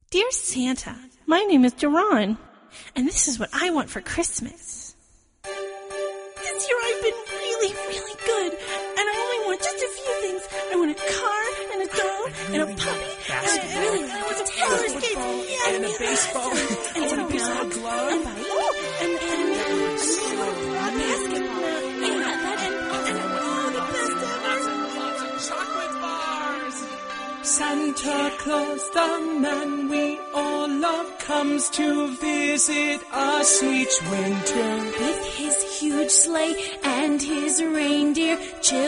Dear Santa, my name is Duran, and this is what I want for Christmas. This year I've been really, really good, and I only want just a few things. I want a car, and a doll, and a puppy, and I want some roller skates, and a baseball, and a piece of glove, and a basketball, and all the best ever. Lots of chocolate bars. Santa Claus, the man we all love, comes to visit us each winter. With his huge sleigh and his reindeer,